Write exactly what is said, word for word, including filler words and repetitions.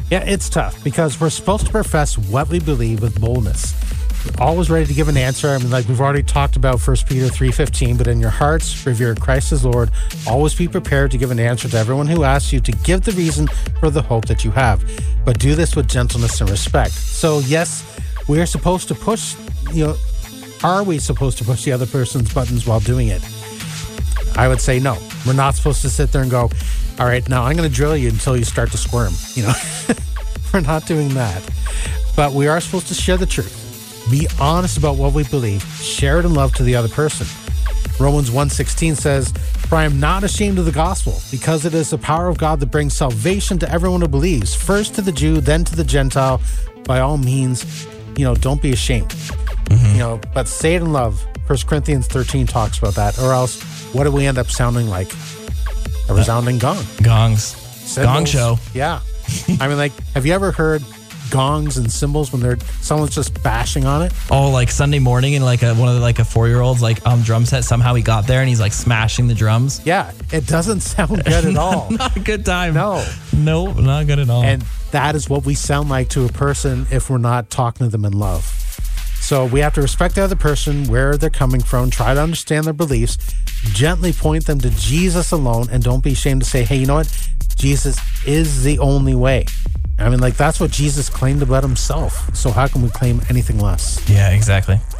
Yeah, it's tough because we're supposed to profess what we believe with boldness. We're always ready to give an answer. I mean, like we've already talked about First Peter three fifteen, but in your hearts, revere Christ as Lord. Always be prepared to give an answer to everyone who asks you to give the reason for the hope that you have. But do this with gentleness and respect. So, yes, we are supposed to push, you know, are we supposed to push the other person's buttons while doing it? I would say no. We're not supposed to sit there and go, all right, now I'm going to drill you until you start to squirm. You know, we're not doing that. But we are supposed to share the truth. Be honest about what we believe. Share it in love to the other person. Romans one sixteen says, "For I am not ashamed of the gospel, because it is the power of God that brings salvation to everyone who believes, first to the Jew, then to the Gentile. By all means, you know, don't be ashamed." Mm-hmm. You know, but say it in love. First Corinthians thirteen talks about that. Or else, what do we end up sounding like? A resounding gong. Gongs. Cymbals. Gong show. Yeah. I mean, like, have you ever heard gongs and cymbals when they're someone's just bashing on it? Oh, like Sunday morning and like a, one of the, like a four-year-old's like um drum set. Somehow he got there and he's like smashing the drums. Yeah, it doesn't sound good at all. Not a good time. No. No, not good at all. And that is what we sound like to a person if we're not talking to them in love. So we have to respect the other person, where they're coming from, try to understand their beliefs, gently point them to Jesus alone, and don't be ashamed to say, hey, you know what? Jesus is the only way. I mean, like, that's what Jesus claimed about himself. So how can we claim anything less? Yeah, exactly.